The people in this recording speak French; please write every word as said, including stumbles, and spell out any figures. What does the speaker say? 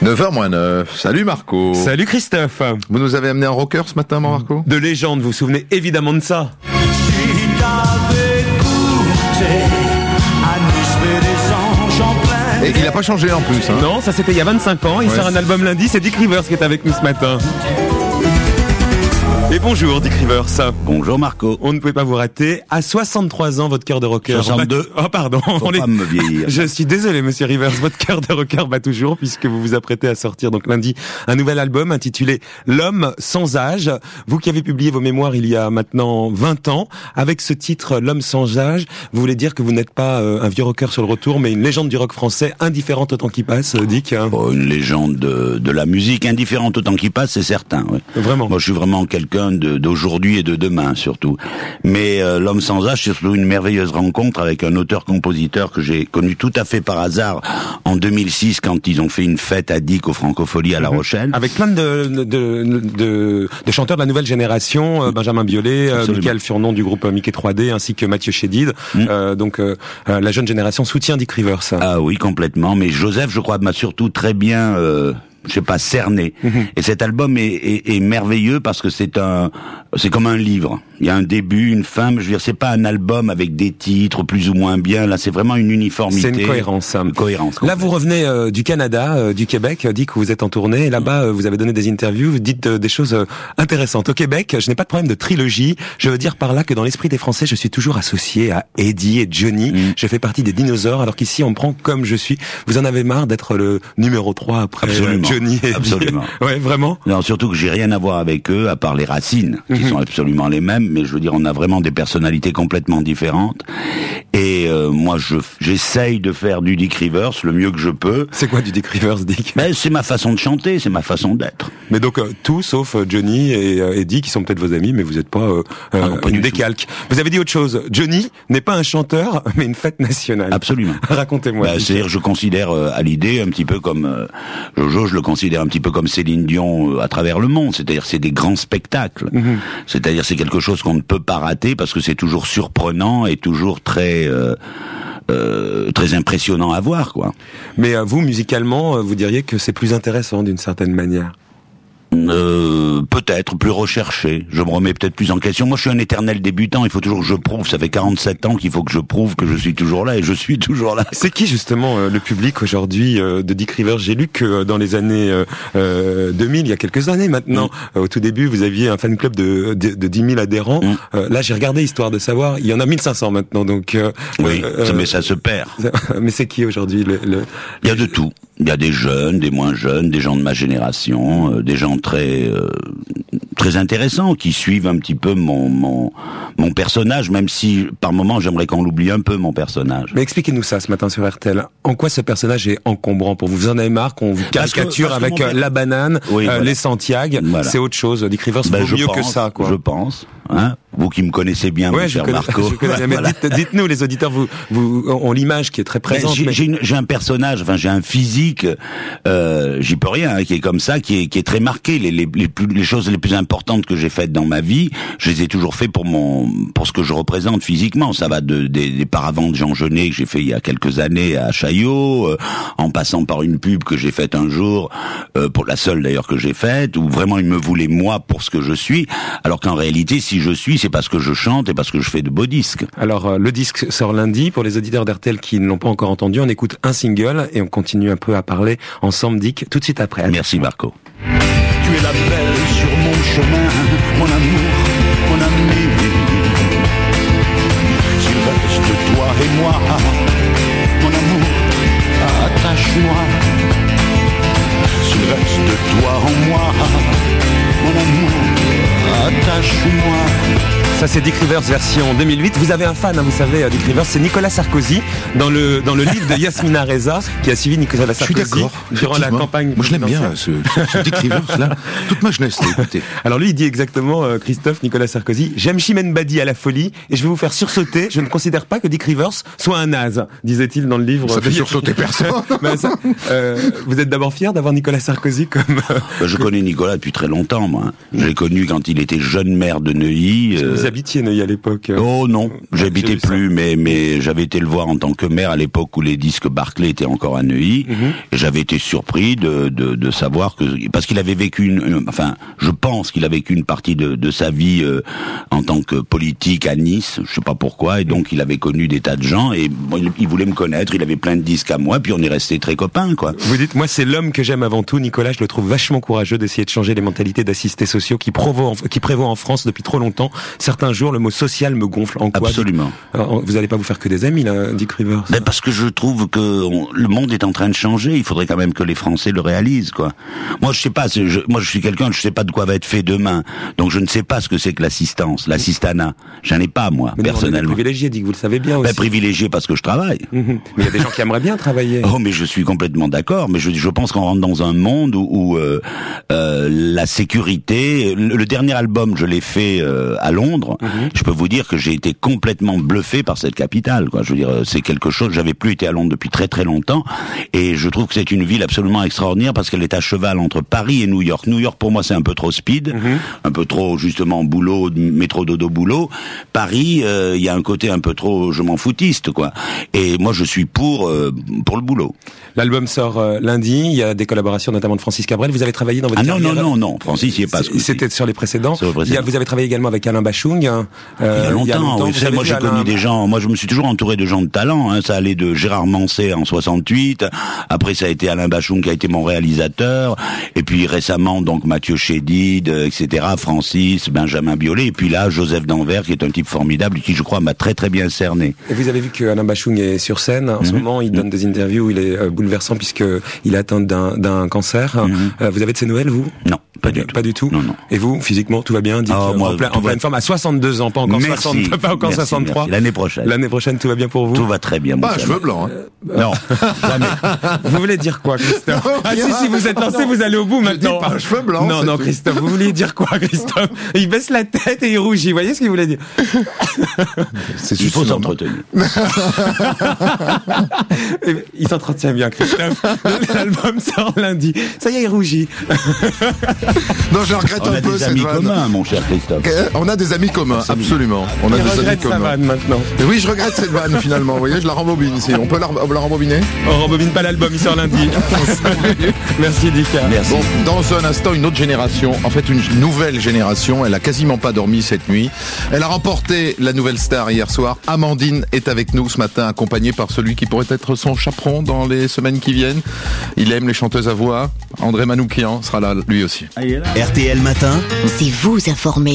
neuf heures moins neuf. Salut Marco. Salut Christophe. Vous nous avez amené un rocker ce matin, mon Marco ? De légende, vous vous souvenez évidemment de ça. Si t'avais goûté à Nice, mais des anges en plein. Et il n'a pas changé en plus. Hein. Non, ça c'était il y a vingt-cinq ans. Il Ouais. sort un album lundi. C'est Dick Rivers qui est avec nous ce matin. Et bonjour Dick Rivers. Bonjour Marco. On ne pouvait pas vous rater. À soixante-trois ans, votre cœur de rocker... soixante-deux. Oh pardon. Faut on est... pas me vieillir. Je suis désolé monsieur Rivers, votre cœur de rocker bat toujours puisque vous vous apprêtez à sortir donc lundi un nouvel album intitulé L'homme sans âge. Vous qui avez publié vos mémoires il y a maintenant vingt ans, avec ce titre L'homme sans âge, vous voulez dire que vous n'êtes pas euh, un vieux rocker sur le retour mais une légende du rock français, indifférente au temps qui passe, Dick. Oh, une légende de, de la musique, indifférente au temps qui passe, c'est certain. Oui. Vraiment. Moi, je suis vraiment quelqu'un de, d'aujourd'hui et de demain, surtout. Mais euh, L'homme sans âge, c'est surtout une merveilleuse rencontre avec un auteur-compositeur que j'ai connu tout à fait par hasard en deux mille six, quand ils ont fait une fête à Dick au Francophonie à La Rochelle. Avec plein de, de, de, de, de chanteurs de la nouvelle génération, euh, Benjamin Biolay, euh, Michael Furnon du groupe Mickey trois D, ainsi que Mathieu Chédid. Mm. Euh, donc euh, la jeune génération soutient Dick Rivers. Ah oui, complètement. Mais Joseph, je crois, m'a surtout très bien... Euh je sais pas, cerné. Mmh. Et cet album est, est, est merveilleux parce que c'est un, c'est comme un livre. Il y a un début, une fin, mais je veux dire, c'est pas un album avec des titres plus ou moins bien. Là, c'est vraiment une uniformité. C'est une cohérence. Une cohérence. Là, vous revenez euh, du Canada, euh, du Québec, dit que vous êtes en tournée. Et là-bas, euh, vous avez donné des interviews, vous dites euh, des choses euh, intéressantes. Au Québec, je n'ai pas de problème de trilogie. Je veux dire par là que dans l'esprit des Français, je suis toujours associé à Eddie et Johnny. Mmh. Je fais partie des dinosaures, alors qu'ici, on me prend comme je suis. Vous en avez marre d'être le numéro trois après Absolument. Johnny et Absolument. Ouais, vraiment. Non, surtout que j'ai rien à voir avec eux, à part les racines, qui mmh. sont absolument les mêmes, mais je veux dire, on a vraiment des personnalités complètement différentes. Et euh, moi, je j'essaye de faire du Dick Rivers le mieux que je peux. C'est quoi du Dick Rivers, Dick ? Ben, c'est ma façon de chanter, c'est ma façon d'être. Mais donc, euh, tout sauf Johnny et euh, Eddie, qui sont peut-être vos amis, mais vous n'êtes pas, euh, ah non, pas une décalque. Tout. Vous avez dit autre chose. Johnny n'est pas un chanteur, mais une fête nationale. Absolument. Racontez-moi. Ben, c'est-à-dire, je considère euh, Hallyday un petit peu comme euh, Jojo, je le considère un petit peu comme Céline Dion euh, à travers le monde. C'est-à-dire, c'est des grands spectacles. Mm-hmm. C'est-à-dire, c'est quelque chose qu'on ne peut pas rater parce que c'est toujours surprenant et toujours très euh, euh, très impressionnant à voir, quoi. Mais euh, vous, musicalement, vous diriez que c'est plus intéressant d'une certaine manière. Euh, peut-être plus recherché. Je me remets peut-être plus en question. Moi, je suis un éternel débutant. Il faut toujours que je prouve. Ça fait quarante-sept ans qu'il faut que je prouve que je suis toujours là, et je suis toujours là. C'est qui justement euh, le public aujourd'hui euh, de Dick Rivers ? J'ai lu que euh, dans les années euh, euh, deux mille, il y a quelques années maintenant, mmh. euh, au tout début, vous aviez un fan club de, de, de dix mille adhérents. Mmh. Euh, là, j'ai regardé histoire de savoir. Il y en a mille cinq cents maintenant. Donc euh, oui, euh, mais ça se perd. Mais c'est qui aujourd'hui le, le... Il y a de tout. Il y a des jeunes, des moins jeunes, des gens de ma génération, euh, des gens très euh, très intéressants qui suivent un petit peu mon mon mon personnage, même si par moments j'aimerais qu'on l'oublie un peu, mon personnage. Mais expliquez-nous ça ce matin sur R T L. En quoi ce personnage est encombrant pour vous ? Vous en avez marre qu'on vous caricature parce que, parce avec père... la banane, oui, euh, voilà. les Santiago, voilà. C'est autre chose. Dick Rivers, ben, vaut mieux pense, que ça, quoi. Je pense. Hein, vous qui me connaissez bien, ouais, mon cher connais, Marco. Je connais, mais voilà. dites, dites-nous, les auditeurs, vous, vous ont l'image qui est très présente. J'ai, mais... j'ai, une, j'ai un personnage, enfin j'ai un physique, euh, j'y peux rien, hein, qui est comme ça, qui est, qui est très marqué. Les, les, les, plus, les choses les plus importantes que j'ai faites dans ma vie, je les ai toujours fait pour mon, pour ce que je représente physiquement. Ça va de, des, des paravents de Jean Genet que j'ai fait il y a quelques années à Chaillot, euh, en passant par une pub que j'ai faite un jour, euh, pour la seule d'ailleurs que j'ai faite, où vraiment il me voulait moi pour ce que je suis, alors qu'en réalité, si je suis, c'est parce que je chante et parce que je fais de beaux disques. Alors, euh, le disque sort lundi. Pour les auditeurs d'R T L qui ne l'ont pas encore entendu, on écoute un single et on continue un peu à parler ensemble, Dick, tout de suite après. Merci Marco. Tu es la belle sur mon chemin, mon amour, mon ami. S'il reste toi et moi, mon amour, attache-moi. S'il reste toi en moi, mon amour, attache-moi. Ça c'est Dick Rivers version deux mille huit. Vous avez un fan, hein, vous savez, Dick Rivers, c'est Nicolas Sarkozy dans le dans le livre de Yasmina Reza qui a suivi Nicolas Sarkozy. Je suis d'accord. Durant la campagne. Moi je l'aime bien ce, ce Dick Rivers là. Toute ma jeunesse l'ai écouté. Alors lui il dit exactement, euh, Christophe, Nicolas Sarkozy, j'aime Chimène Badi à la folie et je vais vous faire sursauter. Je ne considère pas que Dick Rivers soit un naze, disait-il dans le livre. Ça fait sursauter personne. Ben, ça, euh, vous êtes d'abord fier d'avoir Nicolas Sarkozy comme. Euh, ben, je connais Nicolas depuis très longtemps, moi. Je l'ai connu quand il était jeune maire de Neuilly. Euh, habitiez Neuilly à l'époque. Oh non, j'habitais J'ai vu plus, mais mais j'avais été le voir en tant que maire à l'époque où les disques Barclay étaient encore à Neuilly. Mhm. Et j'avais été surpris de de, de savoir que parce qu'il avait vécu une, une- enfin, je pense qu'il a vécu une partie de de sa vie euh, en tant que politique à Nice, je sais pas pourquoi, et donc il avait connu des tas de gens et bon, il, il voulait me connaître, il avait plein de disques à moi, puis on est restés très copains, quoi. Vous dites, moi c'est l'homme que j'aime avant tout, Nicolas, je le trouve vachement courageux d'essayer de changer les mentalités d'assistés sociaux qui, provo- qui prévoient en France depuis trop longtemps. Certains jours, le mot social me gonfle. En quoi? Absolument. Alors, vous allez pas vous faire que des amis, là, Dick Rivers. Ben parce que je trouve que on- le monde est en train de changer. Il faudrait quand même que les Français le réalisent, quoi. Moi, je sais pas. c'est- Je, moi, je suis quelqu'un. Je sais pas de quoi va être fait demain. Donc, je ne sais pas ce que c'est que l'assistance, l'assistanat. J'en ai pas moi, Mais nous, on est des personnellement. privilégiés, Dick, vous le savez bien aussi. Ben, privilégié parce que je travaille. Mhm. Mais il y a des gens qui aimeraient bien travailler. Oh, mais je suis complètement d'accord. Mais je, je pense qu'on rentre dans un monde où, où euh, euh, la sécurité. Le, le dernier album, je l'ai fait euh, à Londres. Mhm. Je peux vous dire que j'ai été complètement bluffé par cette capitale, quoi. Je veux dire, euh, c'est quelque chose. J'avais plus été à Londres depuis très très longtemps, et je trouve que c'est une ville absolument extraordinaire parce qu'elle est à cheval entre Paris et New York. New York, pour moi, c'est un peu trop speed, Mhm. un peu trop justement boulot, métro dodo boulot. Paris, euh, il y a un côté un peu trop je m'en foutiste, quoi. Et moi, je suis pour euh, pour le boulot. L'album sort euh, lundi, il y a des collaborations notamment de Francis Cabrel. Vous avez travaillé dans votre Ah non carrière... non non non, Francis, il est pas. ce coup-ci. C'était sur les précédents. Sur les Il y a- précédents. vous avez travaillé également avec Alain Bachung. hein, euh, Il y a longtemps, oui, vous vous savez, avez moi vu j'ai Alain- connu des gens, moi je me suis toujours entouré de gens de talent, hein. Ça allait de Gérard Manset en soixante-huit, après ça a été Alain Bachung qui a été mon réalisateur, et puis récemment donc Mathieu Chédid, euh, et cetera, Francis, Benjamin Biolay, et puis là Joseph Danvers qui est un type formidable qui je crois m'a très très bien cerné. Et vous avez vu que Alain Bachung est sur scène. En ce Mhm. moment, il donne des interviews où il est euh, bouleversant puisque il est atteint d'un, d'un cancer. Mhm. Euh, vous avez de ces nouvelles, vous? Non, pas du tout. Pas du tout. Non, non. Et vous, physiquement, tout va bien? Dites, Ah, euh, moi, en, plein, tout en va- pleine forme, à soixante-deux ans, pas encore Merci. soixante, pas encore Merci, soixante-trois. merci. L'année prochaine. L'année prochaine, tout va bien pour vous? Tout va très bien. mon Pas un cher. cheveu blanc, hein. Non, jamais. Vous voulez dire quoi, Christophe? Non, Ah si, rien. si, vous êtes lancé, vous allez au bout Je maintenant. dis pas un cheveu blanc, Non, c'est non, tout. Christophe, vous vouliez dire quoi, Christophe? Il baisse la tête et il rougit. Vous voyez ce qu'il voulait dire? C'est Il faut juste s'entretenir. Eh, Il s'entretient bien, Christophe. L'album sort lundi. Ça y est, il rougit. Non, je la regrette On un a peu des cette amis vanne. communs, mon cher Christophe. Euh, On a des amis communs, absolument. On a Il des amis regrette sa communs. vanne maintenant. Et oui, je regrette cette vanne finalement. Vous voyez, je la rembobine ici. On peut la, la rembobiner? On rembobine pas l'album, il sort lundi. Merci, Dika. Merci. Bon, dans un instant, une autre génération, en fait une nouvelle génération, elle a quasiment pas dormi cette nuit. Elle a remporté la nouvelle star hier soir. Amandine est avec nous ce matin, accompagnée par celui qui pourrait être son chaperon dans les semaines qui viennent. Il aime les chanteuses à voix. André Manoukian sera là lui aussi. Ah, il est là. R T L Matin. C'est vous informé.